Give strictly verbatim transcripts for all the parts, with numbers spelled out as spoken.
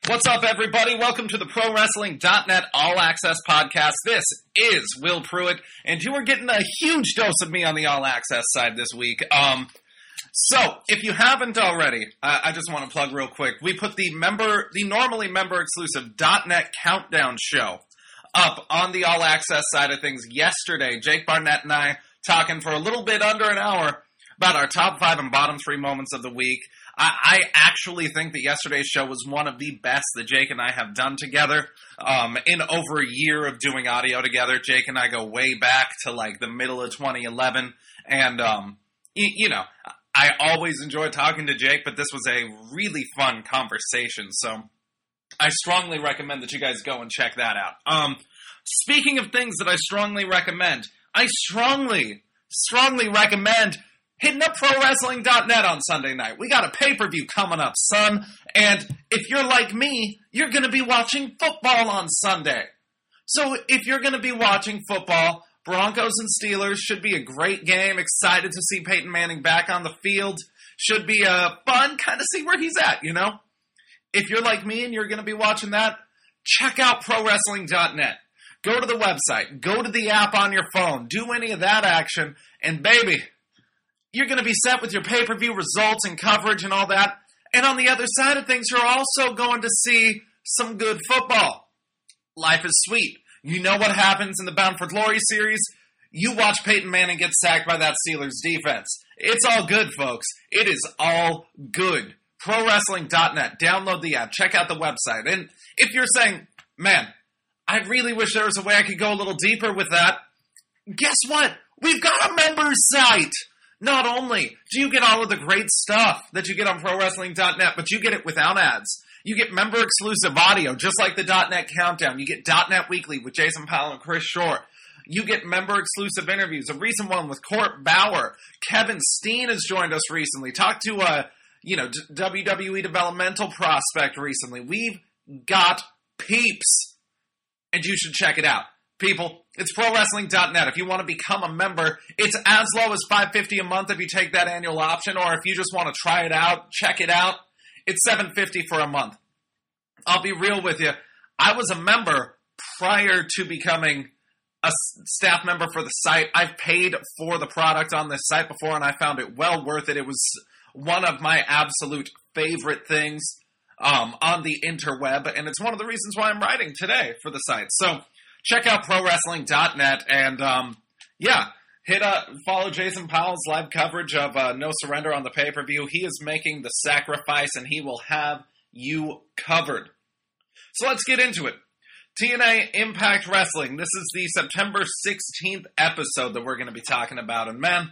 What's up, everybody? Welcome to the Pro Wrestling dot net All Access Podcast. This is Will Pruitt, and you are getting a huge dose of me on the All Access side this week. Um, so, if you haven't already, uh, I just want to plug real quick. We put the member, the normally member-exclusive .net Countdown show up on the All Access side of things yesterday. Jake Barnett and I talking for a little bit under an hour about our top five and bottom three moments of the week. I, I actually think that yesterday's show was one of the best that Jake and I have done together. Um, in over a year of doing audio together, Jake and I go way back to like the middle of twenty eleven. And, um, y- you know, I always enjoy talking to Jake, but this was a really fun conversation. So I strongly recommend that you guys go and check that out. Um, speaking of things that I strongly recommend, I strongly, strongly recommend hitting up Pro Wrestling dot net on Sunday night. We got a pay-per-view coming up, son. And if you're like me, you're going to be watching football on Sunday. So if you're going to be watching football, Broncos and Steelers should be a great game. Excited to see Peyton Manning back on the field. Should be uh, fun, kind of see where he's at, you know? If you're like me and you're going to be watching that, check out Pro Wrestling dot net. Go to the website. Go to the app on your phone. Do any of that action. And baby, you're going to be set with your pay-per-view results and coverage and all that. And on the other side of things, you're also going to see some good football. Life is sweet. You know what happens in the Bound for Glory series? You watch Peyton Manning get sacked by that Steelers defense. It's all good, folks. It is all good. Pro Wrestling dot net. Download the app. Check out the website. And if you're saying, man, I really wish there was a way I could go a little deeper with that, guess what? We've got a members site. Not only do you get all of the great stuff that you get on Pro Wrestling dot net, but you get it without ads. You get member-exclusive audio, just like the .net Countdown. You get .net Weekly with Jason Powell and Chris Shore. You get member-exclusive interviews. A recent one with Court Bauer. Kevin Steen has joined us recently. Talked to a, you know, W W E developmental prospect recently. We've got peeps, and you should check it out. People, it's Pro Wrestling dot net. If you want to become a member, it's as low as five dollars and fifty cents a month if you take that annual option, or if you just want to try it out, check it out, it's seven dollars and fifty cents for a month. I'll be real with you. I was a member prior to becoming a staff member for the site. I've paid for the product on this site before, and I found it well worth it. It was one of my absolute favorite things um, on the interweb, and it's one of the reasons why I'm writing today for the site. So check out Pro Wrestling dot net, and um, yeah, hit up, follow Jason Powell's live coverage of uh, No Surrender on the pay-per-view. He is making the sacrifice, and he will have you covered. So let's get into it. T N A Impact Wrestling. This is the September sixteenth episode that we're going to be talking about, and man,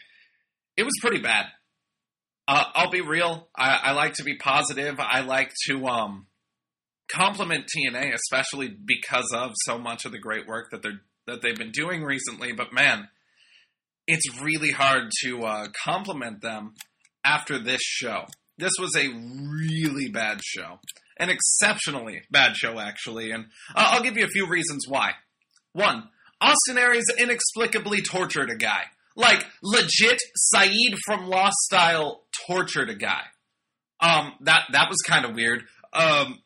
it was pretty bad. Uh, I'll be real. I, I like to be positive. I like to um. compliment T N A, especially because of so much of the great work that they're that they've been doing recently. But man, it's really hard to uh, compliment them after this show. This was a really bad show, an exceptionally bad show, actually, and uh, I'll give you a few reasons why. One, Austin Aries inexplicably tortured a guy, like legit Saeed from Lost style tortured a guy. Um, that that was kind of weird. Um.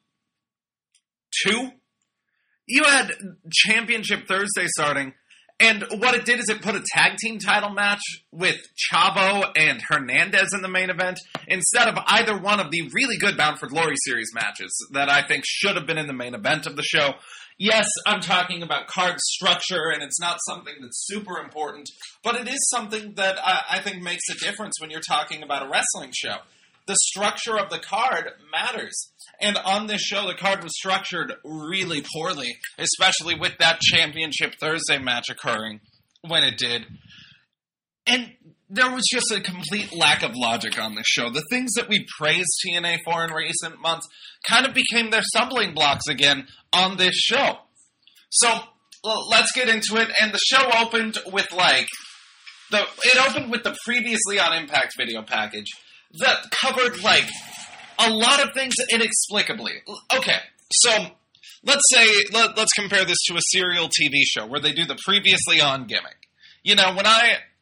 Two, you had Championship Thursday starting, and what it did is it put a tag team title match with Chavo and Hernandez in the main event instead of either one of the really good Bound for Glory series matches that I think should have been in the main event of the show. Yes, I'm talking about card structure, and it's not something that's super important, but it is something that I, I think makes a difference when you're talking about a wrestling show. The structure of the card matters. And on this show, the card was structured really poorly, especially with that Championship Thursday match occurring when it did. And there was just a complete lack of logic on this show. The things that we praised T N A for in recent months kind of became their stumbling blocks again on this show. So, well, let's get into it. And the show opened with, like, the it opened with the previously on Impact video package that covered, like, a lot of things inexplicably. Okay, so let's say, let, let's compare this to a serial T V show where they do the previously on gimmick. You know, when I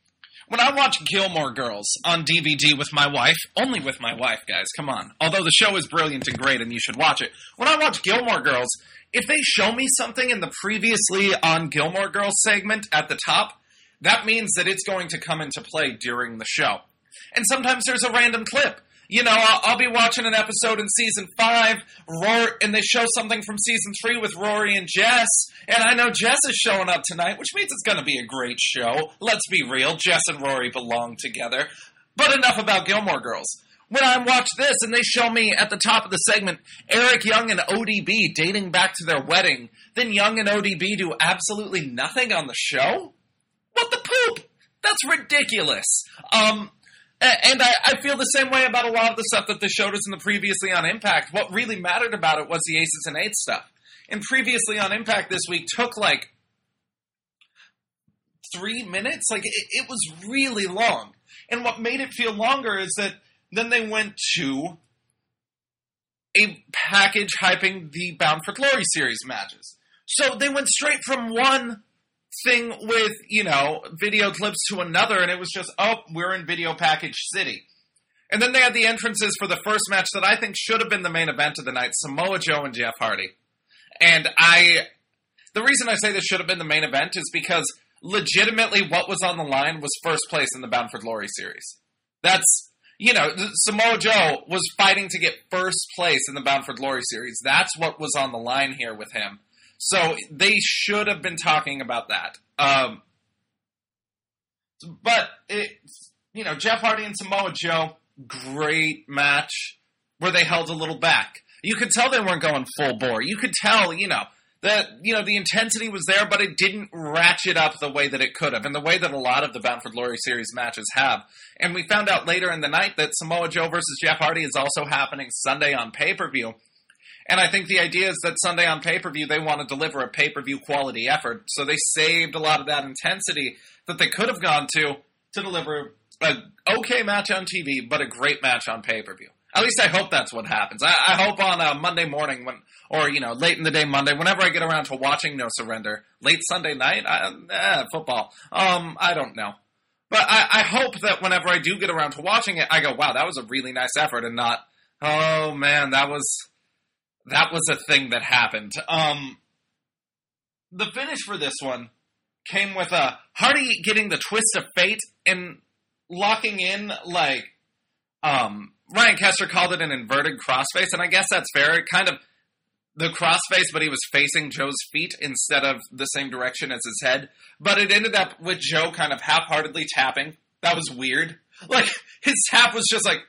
When I watch Gilmore Girls on D V D with my wife, only with my wife, guys, come on. Although the show is brilliant and great and you should watch it. When I watch Gilmore Girls, if they show me something in the previously on Gilmore Girls segment at the top, that means that it's going to come into play during the show. And sometimes there's a random clip. You know, I'll, I'll be watching an episode in season five, Rory, and they show something from season three with Rory and Jess, and I know Jess is showing up tonight, which means it's going to be a great show. Let's be real, Jess and Rory belong together. But enough about Gilmore Girls. When I watch this and they show me at the top of the segment, Eric Young and O D B dating back to their wedding, then Young and O D B do absolutely nothing on the show? What the poop? That's ridiculous. Um... And I, I feel the same way about a lot of the stuff that they showed us in the Previously on Impact. What really mattered about it was the Aces and Eights stuff. And Previously on Impact this week took like three minutes. Like, it, it was really long. And what made it feel longer is that then they went to a package hyping the Bound for Glory series matches. So they went straight from one thing with, you know, video clips to another, and it was just, oh, we're in Video Package City. And then they had the entrances for the first match that I think should have been the main event of the night, Samoa Joe and Jeff Hardy. And I, the reason I say this should have been the main event is because legitimately what was on the line was first place in the Bound for Glory series. That's, you know, Samoa Joe was fighting to get first place in the Bound for Glory series. That's what was on the line here with him. So they should have been talking about that. Um, but, it, you know, Jeff Hardy and Samoa Joe, great match where they held a little back. You could tell they weren't going full bore. You could tell, you know, that, you know, the intensity was there, but it didn't ratchet up the way that it could have, and the way that a lot of the Bound for Glory series matches have. And we found out later in the night that Samoa Joe versus Jeff Hardy is also happening Sunday on pay-per-view. And I think the idea is that Sunday on pay-per-view, they want to deliver a pay-per-view quality effort. So they saved a lot of that intensity that they could have gone to to deliver an okay match on T V, but a great match on pay-per-view. At least I hope that's what happens. I, I hope on a Monday morning, when, or, you know, late in the day Monday, whenever I get around to watching No Surrender, late Sunday night, I, eh, football, um, I don't know. But I, I hope that whenever I do get around to watching it, I go, wow, that was a really nice effort, and not, oh man, that was... That was a thing that happened. Um, the finish for this one came with uh, Hardy getting the twist of fate and locking in, like, um, Ryan Kester called it an inverted crossface, and I guess that's fair. It kind of, the crossface, but he was facing Joe's feet instead of the same direction as his head. But it ended up with Joe kind of half-heartedly tapping. That was weird. Like, his tap was just like...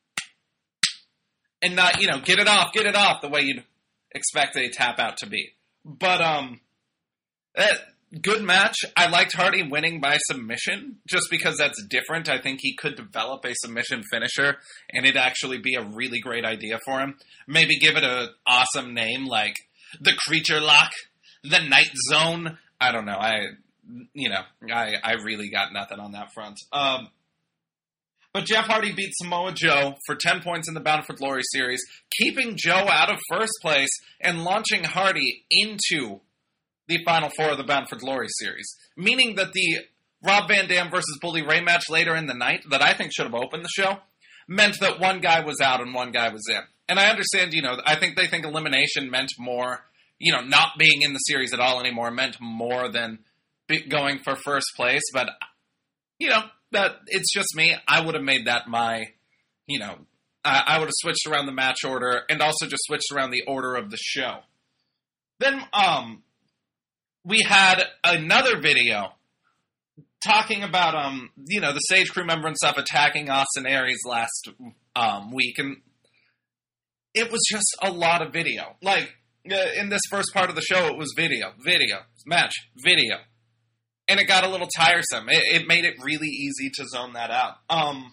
And not, you know, get it off, get it off, the way you'd expect a tap out to be. But, um, eh, good match. I liked Hardy winning by submission, just because that's different. I think he could develop a submission finisher, and it'd actually be a really great idea for him. Maybe give it an awesome name, like the Creature Lock, the Night Zone. I don't know. I, you know, I, I really got nothing on that front. Um, But Jeff Hardy beat Samoa Joe for ten points in the Bound for Glory series, keeping Joe out of first place and launching Hardy into the Final Four of the Bound for Glory series. Meaning that the Rob Van Dam versus Bully Ray match later in the night, that I think should have opened the show, meant that one guy was out and one guy was in. And I understand, you know, I think they think elimination meant more, you know, not being in the series at all anymore meant more than going for first place, but, you know, that it's just me. I would have made that my, you know, I, I would have switched around the match order and also just switched around the order of the show. Then, um, we had another video talking about, um, you know, the Sage Crew member and stuff attacking Austin Aries last, um, week. And it was just a lot of video. Like, uh, in this first part of the show, it was video, video, match, video. And it got a little tiresome. It, it made it really easy to zone that out. Um,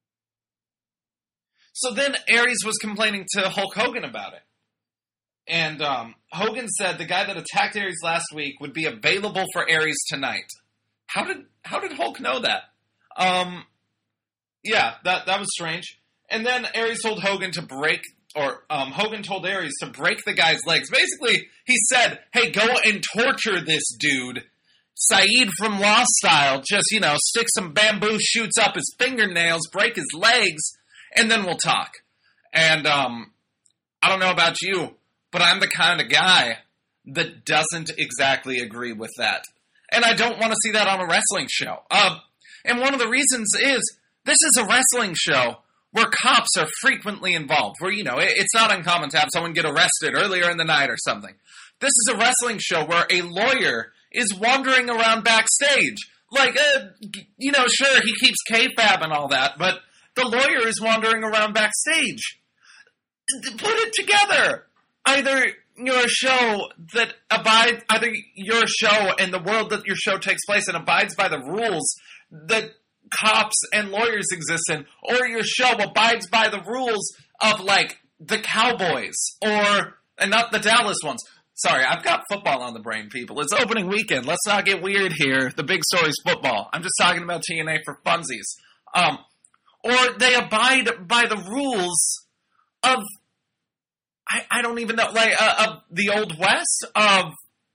so then Aries was complaining to Hulk Hogan about it. And um, Hogan said the guy that attacked Aries last week would be available for Aries tonight. How did how did Hulk know that? Um, yeah, that that was strange. And then Aries told Hogan to break, or um, Hogan told Aries to break the guy's legs. Basically, he said, hey, go and torture this dude Saeed from Lost Style just, you know, stick some bamboo shoots up his fingernails, break his legs, and then we'll talk. And, um, I don't know about you, but I'm the kind of guy that doesn't exactly agree with that. And I don't want to see that on a wrestling show. Um, and one of the reasons is, this is a wrestling show where cops are frequently involved. Where, you know, it, it's not uncommon to have someone get arrested earlier in the night or something. This is a wrestling show where a lawyer is wandering around backstage. Like, uh, you know, sure, he keeps kayfabe and all that, but the lawyer is wandering around backstage. Put it together. Either you're a show that abides, either you're a show and the world that your show takes place in abides by the rules that cops and lawyers exist in, or your show abides by the rules of, like, the Cowboys, or, and not the Dallas ones. Sorry, I've got football on the brain, people. It's opening weekend. Let's not get weird here. The big story's football. I'm just talking about T N A for funsies. Um, or they abide by the rules of, I, I don't even know, like, uh, of the Old West, of,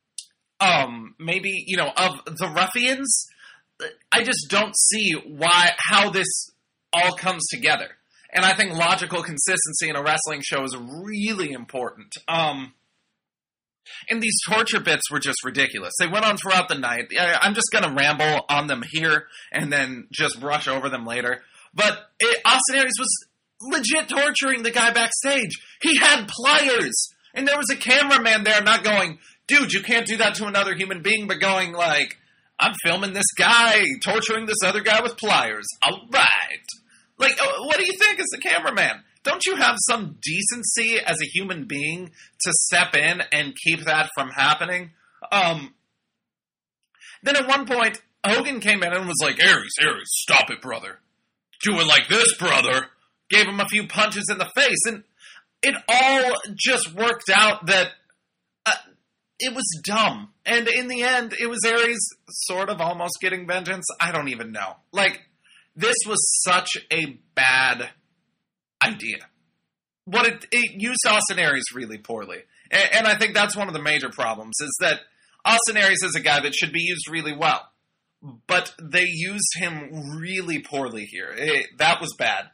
um, maybe, you know, of the Ruffians. I just don't see why, how this all comes together. And I think logical consistency in a wrestling show is really important. Um, and these torture bits were just ridiculous. They went on throughout the night. I, I'm just going to ramble on them here and then just brush over them later. But it, Austin Aries was legit torturing the guy backstage. He had pliers. And there was a cameraman there not going, dude, you can't do that to another human being, but going like, I'm filming this guy torturing this other guy with pliers. All right. Like, what do you think as the cameraman? Don't you have some decency as a human being to step in and keep that from happening? Um, then at one point, Hogan came in and was like, Aries, Aries, stop it, brother. Do it like this, brother. Gave him a few punches in the face. And it all just worked out that uh, it was dumb. And in the end, it was Aries sort of almost getting vengeance. I don't even know. Like, this was such a bad idea. What it, it used Austin Aries really poorly. And, and I think that's one of the major problems, is that Austin Aries is a guy that should be used really well. But they used him really poorly here. It, that was bad.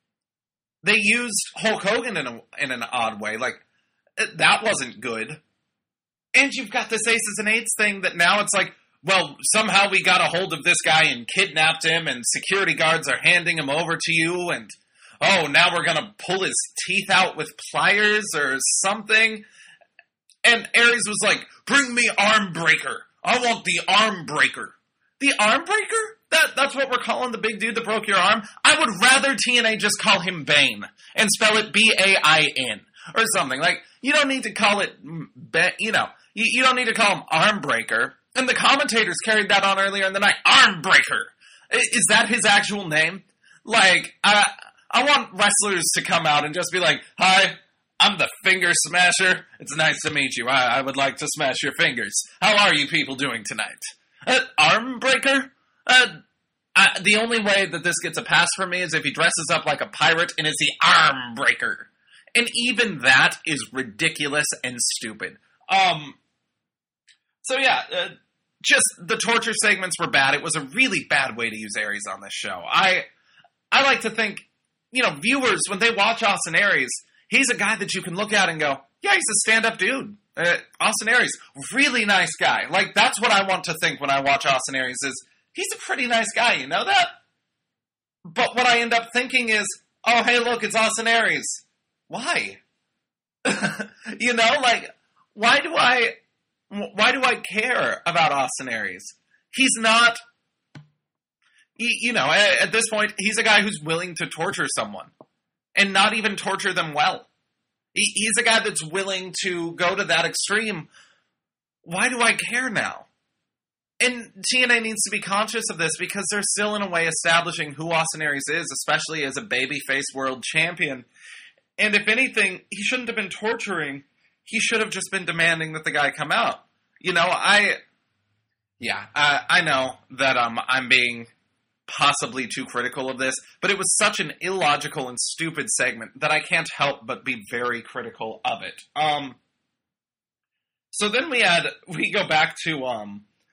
They used Hulk Hogan in, a, in an odd way. Like, that wasn't good. And you've got this Aces and Eights thing that now it's like, well, somehow we got a hold of this guy and kidnapped him, and security guards are handing him over to you, and, oh, now we're going to pull his teeth out with pliers or something. And Aries was like, bring me Arm Breaker. I want the Arm Breaker. The Arm Breaker? That, that's what we're calling the big dude that broke your arm? I would rather T N A just call him Bane and spell it B A I N or something. Like, you don't need to call it, you know, you, you don't need to call him Arm Breaker. And the commentators carried that on earlier in the night. Arm Breaker. Is that his actual name? Like, I, I want wrestlers to come out and just be like, hi, I'm the Finger Smasher. It's nice to meet you. I, I would like to smash your fingers. How are you people doing tonight? Uh, Arm Breaker? Uh, I, the only way that this gets a pass from me is if he dresses up like a pirate and it's the Arm Breaker. And even that is ridiculous and stupid. Um, so yeah, uh, just the torture segments were bad. It was a really bad way to use Aries on this show. I, I like to think, you know, viewers, when they watch Austin Aries, he's a guy that you can look at and go, yeah, he's a stand-up dude. Uh, Austin Aries, really nice guy. Like, that's what I want to think when I watch Austin Aries is, he's a pretty nice guy, you know that? But what I end up thinking is, oh, hey, look, it's Austin Aries. Why? You know, like, why do I, why do I care about Austin Aries? He's not, he, you know, at, at this point, he's a guy who's willing to torture someone and not even torture them well. He, he's a guy that's willing to go to that extreme. Why do I care now? And T N A needs to be conscious of this because they're still, in a way, establishing who Austin Aries is, especially as a babyface world champion. And if anything, he shouldn't have been torturing. He should have just been demanding that the guy come out. You know, I... Yeah, I, I know that um, I'm being possibly too critical of this, but it was such an illogical and stupid segment that I can't help but be very critical of it. Um, so then we had... We go back to... Um,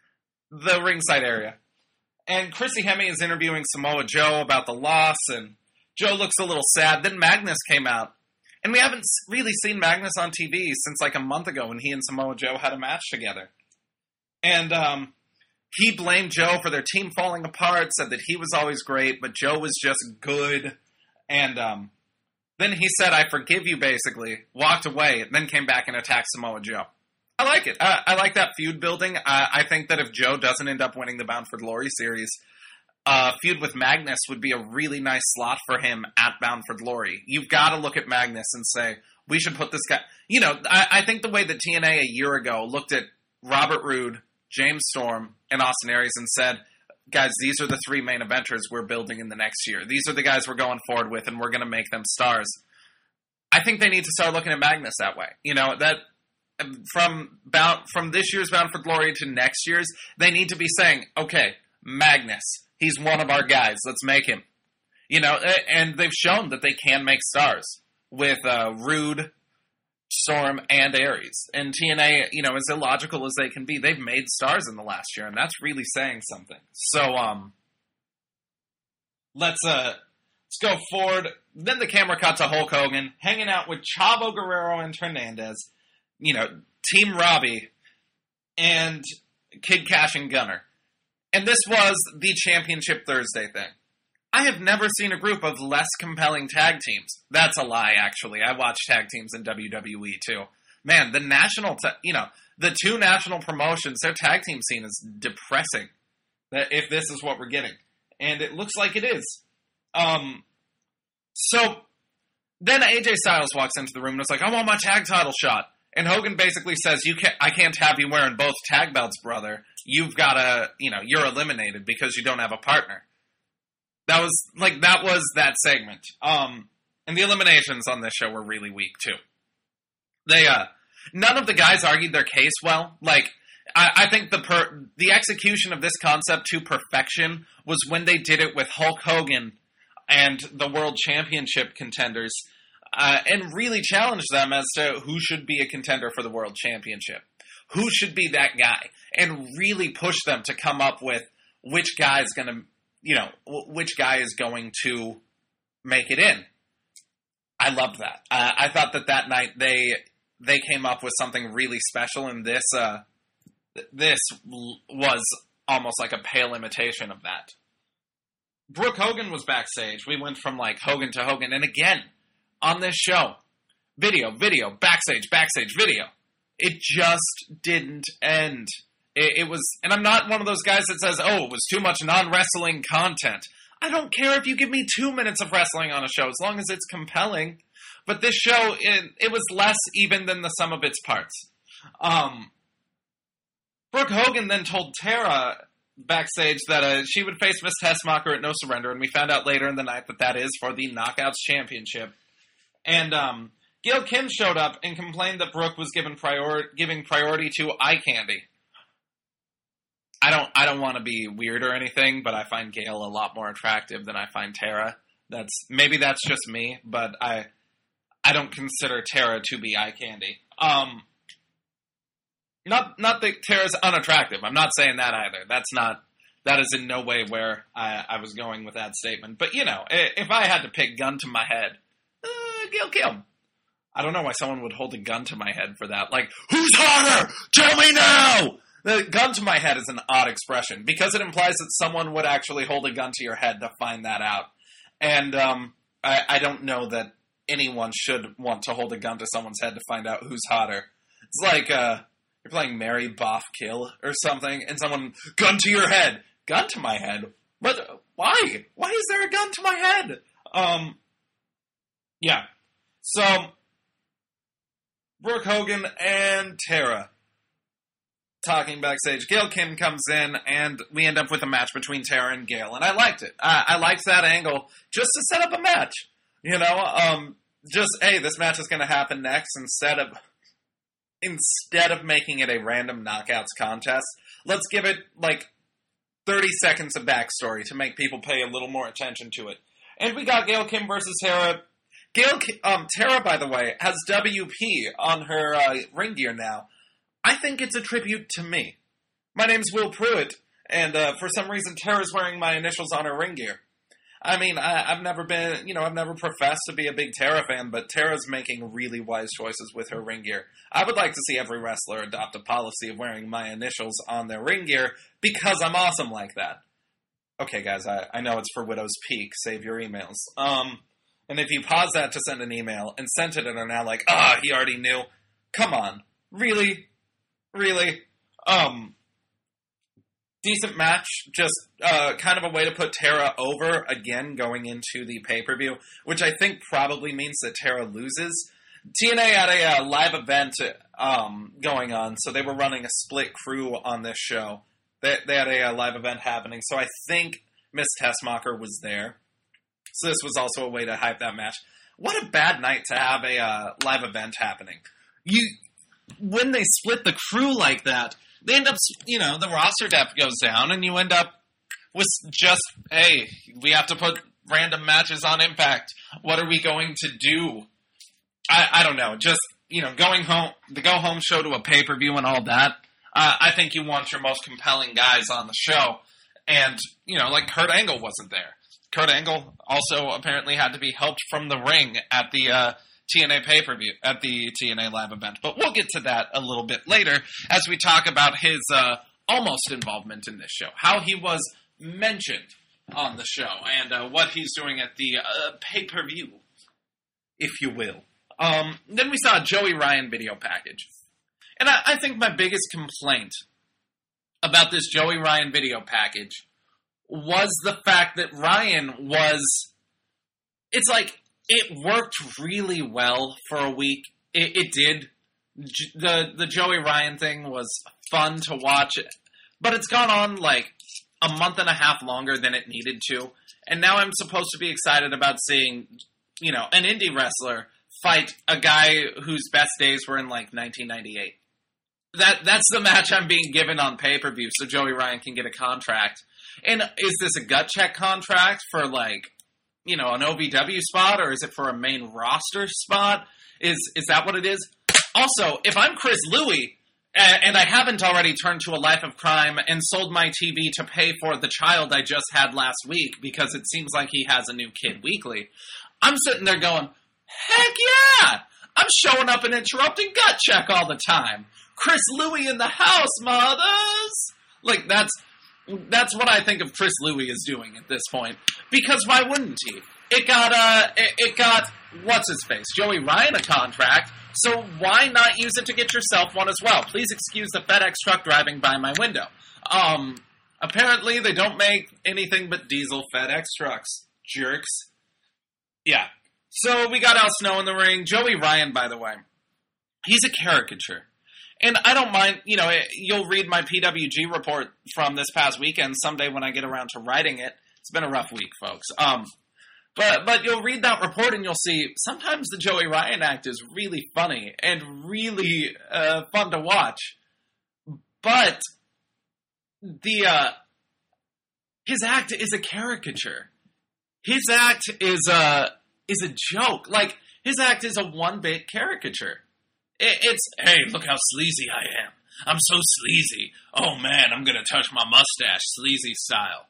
the ringside area. And Chrissy Hemme is interviewing Samoa Joe about the loss, and Joe looks a little sad. Then Magnus came out. And we haven't really seen Magnus on T V since like a month ago when he and Samoa Joe had a match together. And um, he blamed Joe for their team falling apart, said that he was always great, but Joe was just good. And um, then he said, I forgive you, basically, walked away, and then came back and attacked Samoa Joe. I like it. I, I like that feud building. I, I think that if Joe doesn't end up winning the Bound for Glory series, uh, feud with Magnus would be a really nice slot for him at Bound for Glory. You've got to look at Magnus and say, we should put this guy... You know, I, I think the way that T N A a year ago looked at Robert Roode, James Storm, and Austin Aries and said, guys, these are the three main eventers we're building in the next year. These are the guys we're going forward with, and we're going to make them stars. I think they need to start looking at Magnus that way. You know, that... From bound, from this year's Bound for Glory to next year's, they need to be saying, okay, Magnus, he's one of our guys, let's make him. You know, and they've shown that they can make stars with uh, Roode, Storm, and Aries. And T N A, you know, as illogical as they can be, they've made stars in the last year, and that's really saying something. So, um, let's, uh, let's go forward. Then the camera cut to Hulk Hogan, hanging out with Chavo Guerrero and Hernandez. You know, Team Robbie, and Kid Cash and Gunner. And this was the Championship Thursday thing. I have never seen a group of less compelling tag teams. That's a lie, actually. I watch tag teams in W W E, too. Man, the national, ta- you know, the two national promotions, their tag team scene is depressing, if this is what we're getting. And it looks like it is. Um, so, then A J Styles walks into the room and it's like, I want my tag title shot. And Hogan basically says, "You can't. I can't have you wearing both tag belts, brother. You've got to, you know, you're eliminated because you don't have a partner." That was, like, that was that segment. Um, and the eliminations on this show were really weak, too. They, uh, none of the guys argued their case well. Like, I, I think the per, the execution of this concept to perfection was when they did it with Hulk Hogan and the World Championship contenders. Uh, and really challenge them as to who should be a contender for the World Championship. Who should be that guy? And really push them to come up with which guy is going to, you know, w- which guy is going to make it in. I loved that. Uh, I thought that that night they they came up with something really special, and this uh, this was almost like a pale imitation of that. Brooke Hogan was backstage. We went from, like, Hogan to Hogan, and again, on this show, video, video, backstage, backstage, video. It just didn't end. It, it was, and I'm not one of those guys that says, oh, it was too much non-wrestling content. I don't care if you give me two minutes of wrestling on a show, as long as it's compelling. But this show, it, it was less even than the sum of its parts. Um, Brooke Hogan then told Tara backstage that uh, she would face Miss Tessmacher at No Surrender, and we found out later in the night that that is for the Knockouts Championship. And um, Gail Kim showed up and complained that Brooke was given prior- giving priority to eye candy. I don't I don't want to be weird or anything, but I find Gail a lot more attractive than I find Tara. That's maybe that's just me, but I I don't consider Tara to be eye candy. Um, not not that Tara's unattractive. I'm not saying that either. That's not that is in no way where I, I was going with that statement. But you know, if I had to pick gun to my head. Gail Kim. I don't know why someone would hold a gun to my head for that. Like, who's hotter? Tell me now! The gun to my head is an odd expression because it implies that someone would actually hold a gun to your head to find that out. And um, I, I don't know that anyone should want to hold a gun to someone's head to find out who's hotter. It's like uh, you're playing Mary, Boff, Kill or something, and someone, gun to your head. Gun to my head? But why? Why is there a gun to my head? Um, yeah. So, Brooke Hogan and Tara talking backstage. Gail Kim comes in, and we end up with a match between Tara and Gail, and I liked it. I, I liked that angle just to set up a match. You know, um, just, hey, this match is going to happen next, instead of instead of making it a random knockouts contest, let's give it, like, thirty seconds of backstory to make people pay a little more attention to it. And we got Gail Kim versus Tara. Gail, um, Tara, by the way, has W P on her uh, ring gear now. I think it's a tribute to me. My name's Will Pruitt, and uh, for some reason Tara's wearing my initials on her ring gear. I mean, I, I've never been, you know, I've never professed to be a big Tara fan, but Tara's making really wise choices with her ring gear. I would like to see every wrestler adopt a policy of wearing my initials on their ring gear because I'm awesome like that. Okay, guys, I, I know it's for Widow's Peak. Save your emails. Um, and if you pause that to send an email and sent it and are now like, ah, oh, he already knew. Come on. Really? Really? Um... Decent match, just uh, kind of a way to put Tara over, again, going into the pay-per-view, which I think probably means that Tara loses. T N A had a uh, live event um, going on, so they were running a split crew on this show. They, they had a uh, live event happening, so I think Miss Tessmacher was there. So this was also a way to hype that match. What a bad night to have a uh, live event happening. You, when they split the crew like that, they end up, you know, the roster depth goes down, and you end up with just, hey, we have to put random matches on Impact. What are we going to do? I, I don't know. Just, you know, going home, the go-home show to a pay-per-view and all that, uh, I think you want your most compelling guys on the show. And, you know, like Kurt Angle wasn't there. Kurt Angle also apparently had to be helped from the ring at the uh, T N A pay-per-view, at the T N A live event. But we'll get to that a little bit later as we talk about his uh, almost involvement in this show. How he was mentioned on the show and uh, what he's doing at the uh, pay-per-view, if you will. Um, then we saw a Joey Ryan video package. And I, I think my biggest complaint about this Joey Ryan video package was the fact that Ryan was... It's like... It worked really well for a week. It, it did. J- the the Joey Ryan thing was fun to watch, but it's gone on like a month and a half longer than it needed to. And now I'm supposed to be excited about seeing, you know, an indie wrestler fight a guy whose best days were in like nineteen ninety-eight. That that's the match I'm being given on pay-per-view, so Joey Ryan can get a contract. And is this a gut check contract for like, you know, an O V W spot, or is it for a main roster spot? Is is that what it is? Also, if I'm Chris Louie, and I haven't already turned to a life of crime and sold my T V to pay for the child I just had last week, because it seems like he has a new kid weekly, I'm sitting there going, heck yeah! I'm showing up and interrupting gut check all the time. Chris Louie in the house, mothers! Like, that's... That's what I think of Chris Louie is doing at this point. Because why wouldn't he? It got, uh, it, it got, what's his face? Joey Ryan a contract, so why not use it to get yourself one as well? Please excuse the FedEx truck driving by my window. Um, apparently they don't make anything but diesel FedEx trucks. Jerks. Yeah. So we got Al Snow in the ring. Joey Ryan, by the way, he's a caricature. And I don't mind, you know, you'll read my P W G report from this past weekend someday when I get around to writing it. It's been a rough week, folks. Um, but but you'll read that report and you'll see sometimes the Joey Ryan act is really funny and really uh, fun to watch. But the uh, his act is a caricature. His act is a is a joke. Like, his act is a one-bit caricature. It's, hey, look how sleazy I am. I'm so sleazy. Oh, man, I'm going to touch my mustache, sleazy style.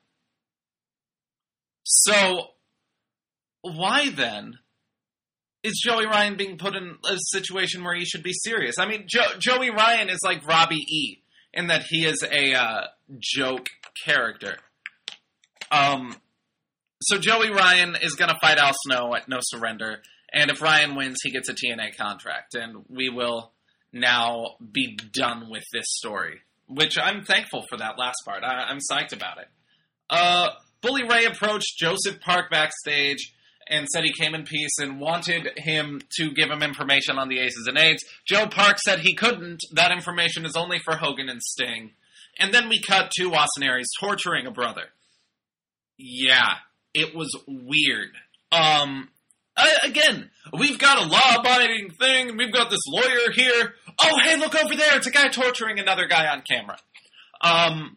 So, why then is Joey Ryan being put in a situation where he should be serious? I mean, jo- Joey Ryan is like Robbie E. in that he is a uh, joke character. Um, so Joey Ryan is going to fight Al Snow at No Surrender. And if Ryan wins, he gets a T N A contract. And we will now be done with this story. Which I'm thankful for that last part. I- I'm psyched about it. Uh, Bully Ray approached Joseph Park backstage and said he came in peace and wanted him to give him information on the Aces and Eights. Joe Park said he couldn't. That information is only for Hogan and Sting. And then we cut to Austin Aries torturing a brother. Yeah, it was weird. Um... I, again, we've got a law-abiding thing, and we've got this lawyer here. Oh, hey, look over there. It's a guy torturing another guy on camera. Um,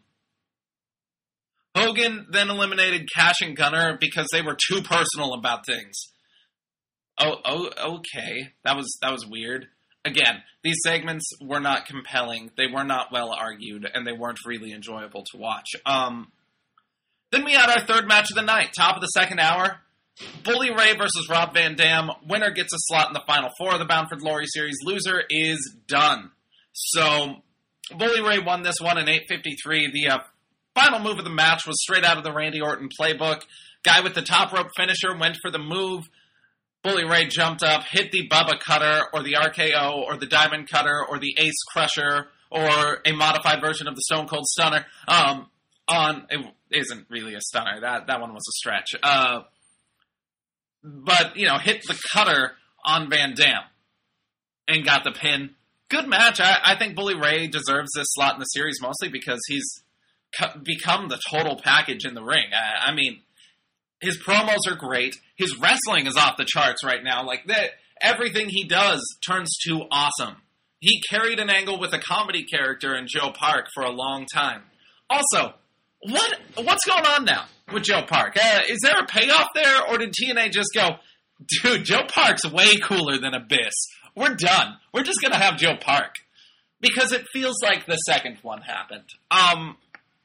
Hogan then eliminated Cash and Gunner because they were too personal about things. Oh, oh, okay. That was that was weird. again, these segments were not compelling. They were not well argued, and they weren't really enjoyable to watch. Um, then we had our third match of the night, top of the second hour. Bully Ray versus Rob Van Dam. Winner gets a slot in the Final Four of the Bound for Glory series. Loser is done. So, Bully Ray won this one in eight fifty-three. The uh, final move of the match was straight out of the Randy Orton playbook. Guy with the top rope finisher went for the move. Bully Ray jumped up, hit the Bubba Cutter, or the R K O, or the Diamond Cutter, or the Ace Crusher, or a modified version of the Stone Cold Stunner. Um, on it isn't really a stunner. That that one was a stretch. Uh, but you know, hit the Cutter on Van Dam and got the pin. Good match. I, I think Bully Ray deserves this slot in the series mostly because he's cu- become the total package in the ring. I, I mean. His promos are great. His wrestling is off the charts right now. Like that, everything he does turns to awesome. He carried an angle with a comedy character in Joe Park for a long time. Also, what what's going on now with Joe Park? Uh, is there a payoff there, or did T N A just go, dude, Joe Park's way cooler than Abyss. We're done. We're just gonna have Joe Park because it feels like the second one happened. Um.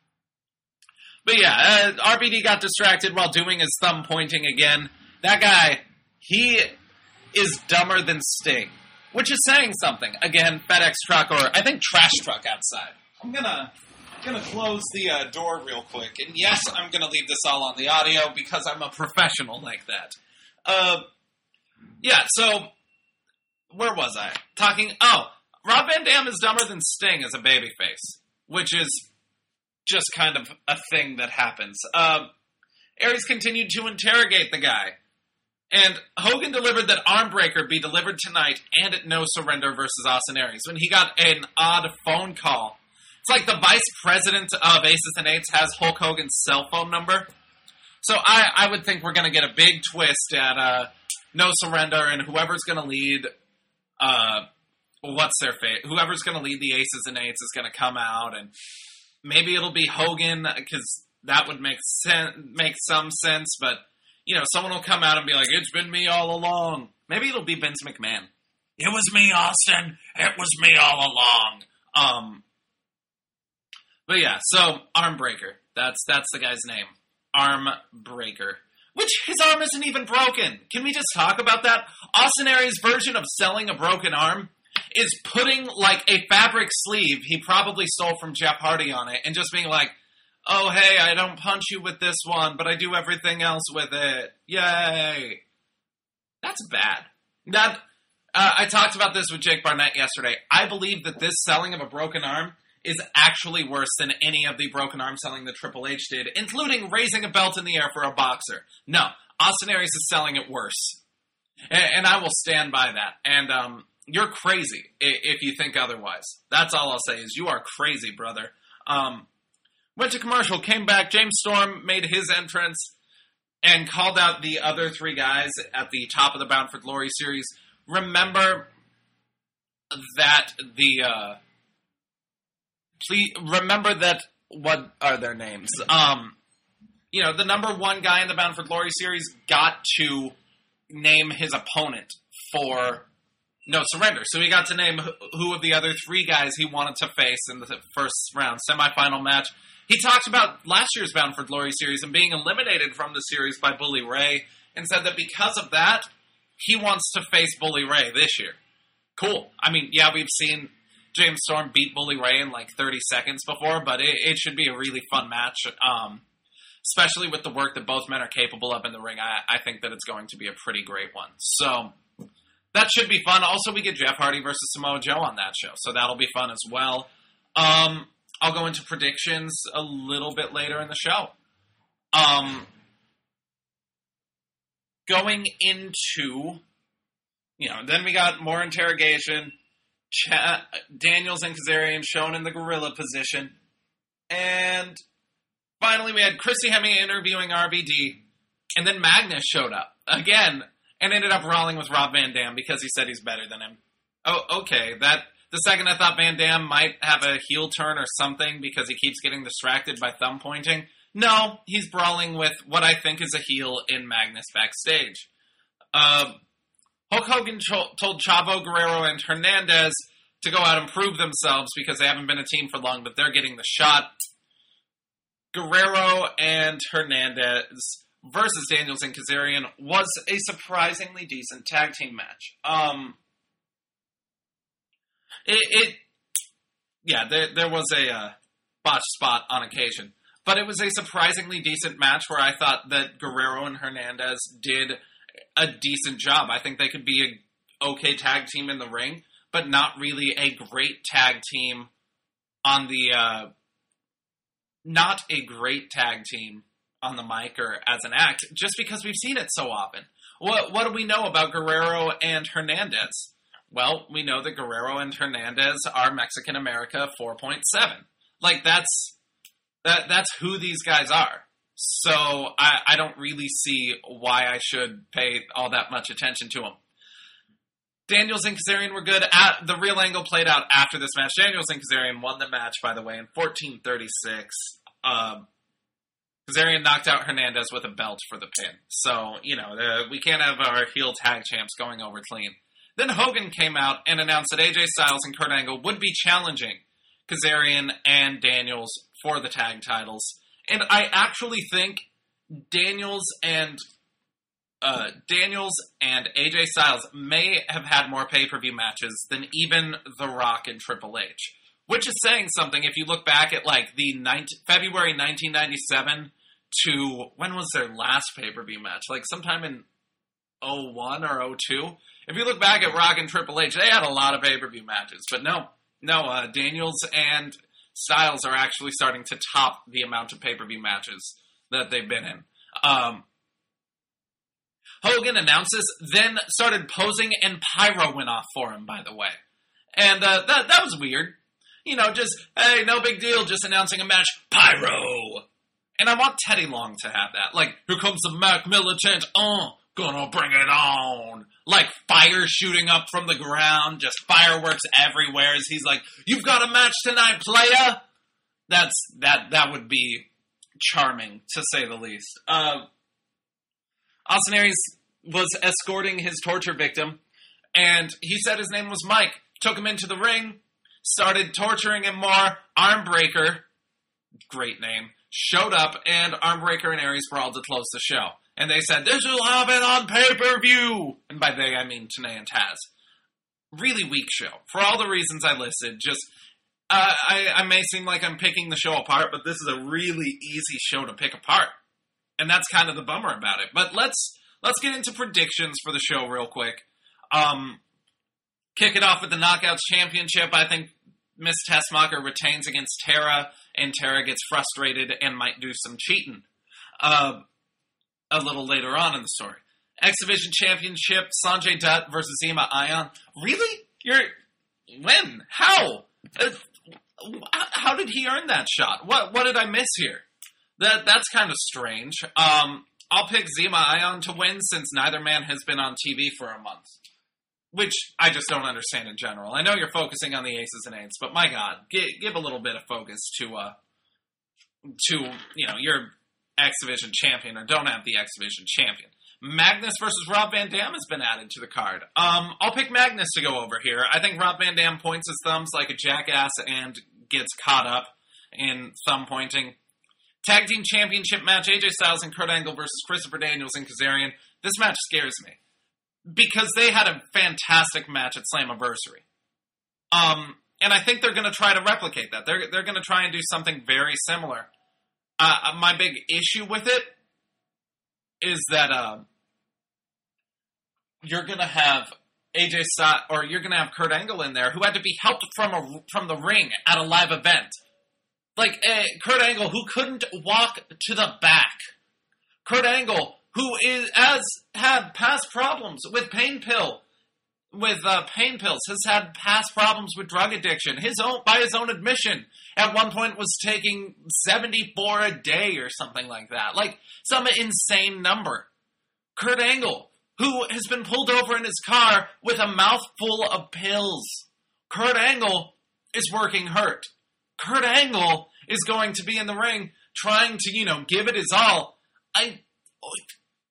But yeah, uh, R V D got distracted while doing his thumb pointing again. That guy, he is dumber than Sting, which is saying something. Again, FedEx truck, or I think trash truck outside. I'm gonna gonna close the uh, door real quick. And yes, I'm gonna leave this all on the audio because I'm a professional like that. Uh, yeah, so where was I? Talking, oh, Rob Van Dam is dumber than Sting as a babyface, which is just kind of a thing that happens. Um, Aries continued to interrogate the guy. And Hogan delivered that Armbreaker be delivered tonight and at No Surrender versus Austin Aries. When he got an odd phone call. It's like the vice president of Aces and Eights has Hulk Hogan's cell phone number. So I, I would think we're going to get a big twist at uh, No Surrender, and whoever's going to lead... Uh, what's their fate? Whoever's going to lead the Aces and Eights is going to come out, and maybe it'll be Hogan, because that would make sen- make some sense, but, you know, someone will come out and be like, it's been me all along. Maybe it'll be Vince McMahon. It was me, Austin. It was me all along. Um, but yeah, so, Armbreaker. That's, that's the guy's name. Armbreaker. Which, his arm isn't even broken. Can we just talk about that? Austin Aries' version of selling a broken arm is putting, like, a fabric sleeve he probably stole from Jeff Hardy on it and just being like, oh, hey, I don't punch you with this one, but I do everything else with it. Yay. That's bad. That, uh, I talked about this with Jake Barnett yesterday. I believe that this selling of a broken arm is actually worse than any of the broken arm selling that Triple H did, including raising a belt in the air for a boxer. No, Austin Aries is selling it worse. And, and I will stand by that. And, um... you're crazy if you think otherwise. That's all I'll say is you are crazy, brother. Um, went to commercial, came back. James Storm made his entrance and called out the other three guys at the top of the Bound for Glory series. Remember that the... Uh, please remember that... What are their names? Um, you know, the number one guy in the Bound for Glory series got to name his opponent for No Surrender. So he got to name who of the other three guys he wanted to face in the first round, semifinal match. He talked about last year's Bound for Glory series and being eliminated from the series by Bully Ray, and said that because of that, he wants to face Bully Ray this year. Cool. I mean, yeah, we've seen James Storm beat Bully Ray in like thirty seconds before, but it, it should be a really fun match, um, especially with the work that both men are capable of in the ring. I, I think that it's going to be a pretty great one. So that should be fun. Also, we get Jeff Hardy versus Samoa Joe on that show, so that'll be fun as well. Um, I'll go into predictions a little bit later in the show. Um, going into, you know, then we got more interrogation. Ch- Daniels and Kazarian shown in the gorilla position. And finally we had Christy Hemme interviewing R V D. And then Magnus showed up again and ended up brawling with Rob Van Dam because he said he's better than him. Oh, okay. That the second I thought Van Dam might have a heel turn or something because he keeps getting distracted by thumb pointing. No, he's brawling with what I think is a heel in Magnus backstage. Uh, Hulk Hogan to- told Chavo Guerrero and Hernandez to go out and prove themselves because they haven't been a team for long, but they're getting the shot. Guerrero and Hernandez versus Daniels and Kazarian was a surprisingly decent tag team match. Um, it, it yeah, there, there was a uh, botch spot on occasion, but it was a surprisingly decent match where I thought that Guerrero and Hernandez did a decent job. I think they could be a okay tag team in the ring, but not really a great tag team on the, uh, not a great tag team on the mic or as an act, just because we've seen it so often. What, what do we know about Guerrero and Hernandez? Well, we know that Guerrero and Hernandez are Mexican America four point seven. Like, that's, that, that's who these guys are. So, I, I don't really see why I should pay all that much attention to them. Daniels and Kazarian were good. At, the real angle played out after this match. Daniels and Kazarian won the match, by the way, in fourteen thirty-six. Uh, Kazarian knocked out Hernandez with a belt for the pin. So, you know, the, we can't have our heel tag champs going over clean. Then Hogan came out and announced that A J Styles and Kurt Angle would be challenging Kazarian and Daniels for the tag titles. And I actually think Daniels and uh, Daniels and A J Styles may have had more pay-per-view matches than even The Rock and Triple H. Which is saying something if you look back at like the nineteen, February nineteen ninety-seven to when was their last pay-per-view match? Like sometime in oh one or oh two. If you look back at Rock and Triple H, they had a lot of pay-per-view matches. But no, no, uh, Daniels and Styles are actually starting to top the amount of pay-per-view matches that they've been in. Um, Hogan announces, then started posing, and pyro went off for him, by the way. And uh, that that was weird. You know, just, hey, no big deal, just announcing a match, pyro! And I want Teddy Long to have that. Like, here comes the Mac Militant, oh, gonna bring it on. Like, fire shooting up from the ground, just fireworks everywhere as he's like, you've got a match tonight, playa? That's, that, that would be charming, to say the least. Uh, Austin Aries was escorting his torture victim, and he said his name was Mike. Took him into the ring, started torturing him more. Armbreaker, great name, showed up, and Armbreaker and Aries brawled to close the show. And they said, this will happen on pay-per-view! And by they, I mean Tenay and Taz. Really weak show. For all the reasons I listed, just, uh, I, I may seem like I'm picking the show apart, but this is a really easy show to pick apart. And that's kind of the bummer about it. But let's, let's get into predictions for the show real quick. Um, kick it off with the Knockouts Championship. I think Miss Tessmacher retains against Tara, and Tara gets frustrated and might do some cheating. Uh, a little later on in the story. X Division Championship, Sanjay Dutt versus Zema Ion. Really? You're... When? How? Uh, how did he earn that shot? What What did I miss here? That That's kind of strange. Um, I'll pick Zema Ion to win since neither man has been on T V for a month. Which I just don't understand in general. I know you're focusing on the aces and eights, but my God, give, give a little bit of focus to, uh, to, you know, your X Division champion, or don't have the X Division champion. Magnus versus Rob Van Dam has been added to the card. Um, I'll pick Magnus to go over here. I think Rob Van Dam points his thumbs like a jackass and gets caught up in thumb pointing. Tag Team Championship match, A J Styles and Kurt Angle versus Christopher Daniels and Kazarian. This match scares me. Because they had a fantastic match at Slammiversary. Um, and I think they're going to try to replicate that. They're, they're going to try and do something very similar. Uh, my big issue with it is that uh, you're going to have A J Styles, or you're going to have Kurt Angle in there, who had to be helped from a, from the ring at a live event. Like, uh, Kurt Angle, who couldn't walk to the back. Kurt Angle, who is has had past problems with pain pill, with uh, pain pills, has had past problems with drug addiction. His own, by his own admission, at one point was taking seventy-four a day or something like that, like some insane number. Kurt Angle, who has been pulled over in his car with a mouthful of pills. Kurt Angle is working hurt. Kurt Angle is going to be in the ring trying to, you know, give it his all. I.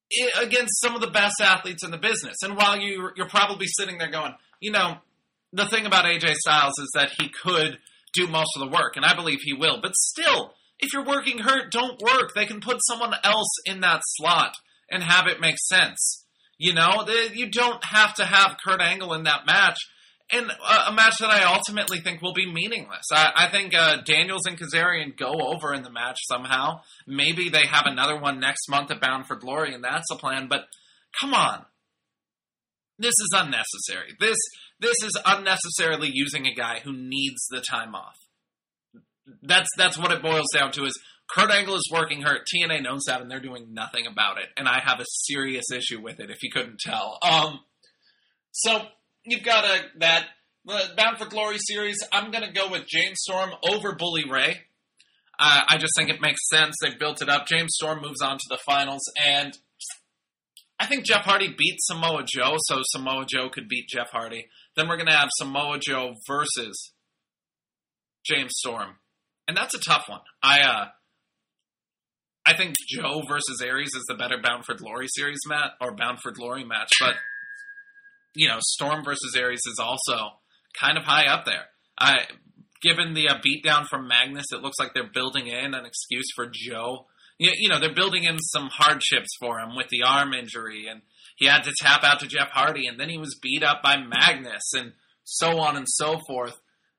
I- against some of the best athletes in the business. And while you, you're probably sitting there going, you know, the thing about A J Styles is that he could do most of the work, and I believe he will. But still, if you're working hurt, don't work. They can put someone else in that slot and have it make sense. You know, the, you don't have to have Kurt Angle in that match. And a, a match that I ultimately think will be meaningless. I, I think uh, Daniels and Kazarian go over in the match somehow. Maybe they have another one next month at Bound for Glory, and that's the plan. But come on. This is unnecessary. This this is unnecessarily using a guy who needs the time off. That's that's what it boils down to is Kurt Angle is working hurt. T N A knows that, and they're doing nothing about it. And I have a serious issue with it, if you couldn't tell. Um, so you've got a that uh, Bound for Glory series. I'm going to go with James Storm over Bully Ray. Uh, I just think it makes sense. They've built it up. James Storm moves on to the finals, and I think Jeff Hardy beat Samoa Joe, so Samoa Joe could beat Jeff Hardy. Then we're going to have Samoa Joe versus James Storm. And that's a tough one. I uh, I think Joe versus Aries is the better Bound for Glory series match, or Bound for Glory match, but, you know, Storm versus Aries is also kind of high up there. I, given the uh, beatdown from Magnus, it looks like they're building in an excuse for Joe. You, you know, they're building in some hardships for him with the arm injury, and he had to tap out to Jeff Hardy, and then he was beat up by Magnus, and so on and so forth.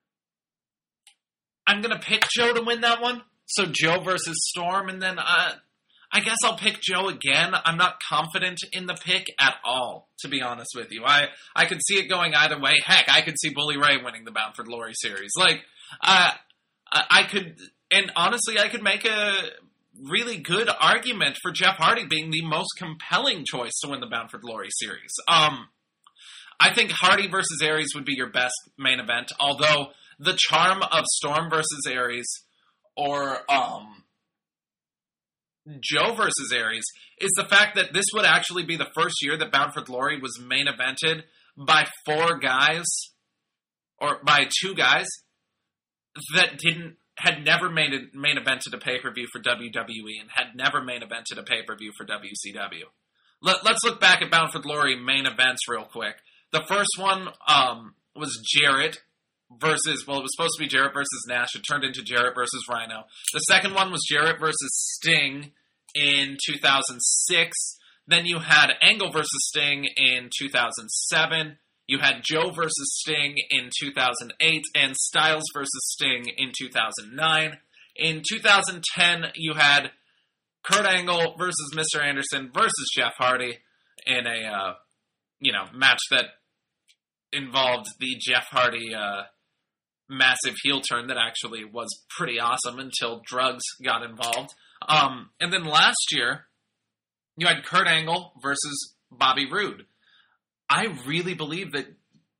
I'm going to pick Joe to win that one. So Joe versus Storm, and then uh, I guess I'll pick Joe again. I'm not confident in the pick at all, to be honest with you. I, I could see it going either way. Heck, I could see Bully Ray winning the Bound for Glory series. Like, uh, I could, and honestly, I could make a really good argument for Jeff Hardy being the most compelling choice to win the Bound for Glory series. Um, I think Hardy versus Aries would be your best main event, although the charm of Storm versus Aries or um, Joe versus Aries is the fact that this would actually be the first year that Bound for Glory was main evented by four guys, or by two guys, that didn't had never made a main evented a pay-per-view for W W E and had never main evented a pay-per-view for W C W. Let, let's look back at Bound for Glory main events real quick. The first one um, was Jarrett versus, well, it was supposed to be Jarrett versus Nash. It turned into Jarrett versus Rhino. The second one was Jarrett versus Sting in two thousand six. Then you had Angle versus Sting in two thousand seven. You had Joe versus Sting in two thousand eight and Styles versus Sting in two thousand nine. In two thousand ten, you had Kurt Angle versus Mister Anderson versus Jeff Hardy in a, uh, you know, match that involved the Jeff Hardy uh, massive heel turn that actually was pretty awesome until drugs got involved. Um, and then last year, you had Kurt Angle versus Bobby Roode. I really believe that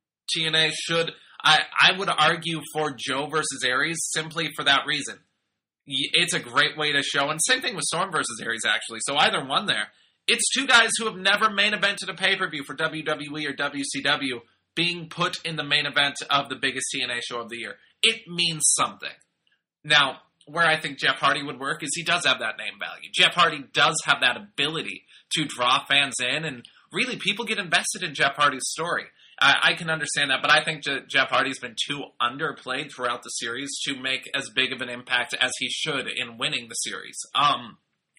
T N A should, I, I would argue for Joe versus Aries simply for that reason. It's a great way to show, and same thing with Storm versus Aries actually, so either one there. It's two guys who have never main evented a pay-per-view for W W E or W C W being put in the main event of the biggest T N A show of the year. It means something. Now, where I think Jeff Hardy would work is he does have that name value. Jeff Hardy does have that ability to draw fans in, and really, people get invested in Jeff Hardy's story. I, I can understand that, but I think Je- Jeff Hardy's been too underplayed throughout the series to make as big of an impact as he should in winning the series. Um,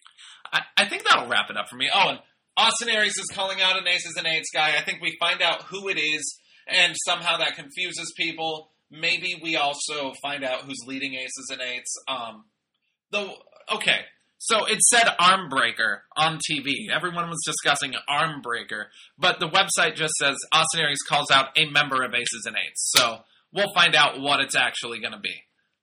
I, I think that'll wrap it up for me. Oh, and Austin Aries is calling out an Aces and Eights guy. I think we find out who it is, and somehow that confuses people. Maybe we also find out who's leading Aces and Eights. Um, though, okay. So it said arm breaker on T V. Everyone was discussing arm breaker, but the website just says Austin Aries calls out a member of Aces and Eights. So we'll find out what it's actually going to be.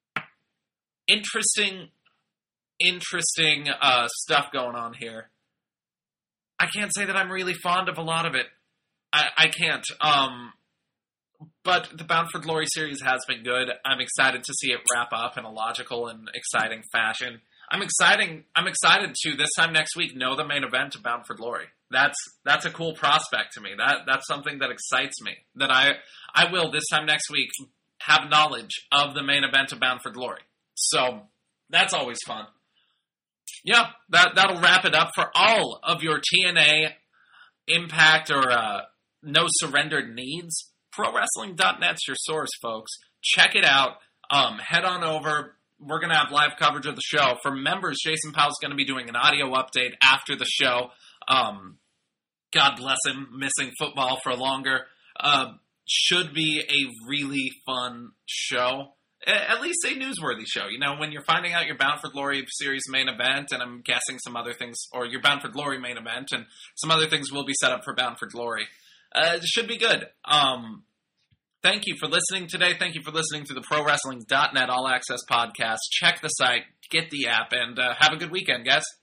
Interesting, interesting uh, stuff going on here. I can't say that I'm really fond of a lot of it. I, I can't. Um, but the Bound for Glory series has been good. I'm excited to see it wrap up in a logical and exciting fashion. I'm exciting. I'm excited to this time next week know the main event of Bound for Glory. That's that's a cool prospect to me. That that's something that excites me. That I I will this time next week have knowledge of the main event of Bound for Glory. So that's always fun. yeah, that, that'll wrap it up for all of your T N A Impact or uh, No Surrender needs. Pro Wrestling dot net's your source, folks. Check it out. Um, head on over. We're going to have live coverage of the show. For members, Jason Powell's going to be doing an audio update after the show. Um, God bless him, missing football for longer. Uh, should be a really fun show. At least a newsworthy show. You know, when you're finding out your Bound for Glory series main event, and I'm guessing some other things, or your Bound for Glory main event, and some other things will be set up for Bound for Glory. Uh, it should be good. Um, thank you for listening today. Thank you for listening to the Pro Wrestling dot net All Access podcast. Check the site, get the app, and uh, have a good weekend, guys.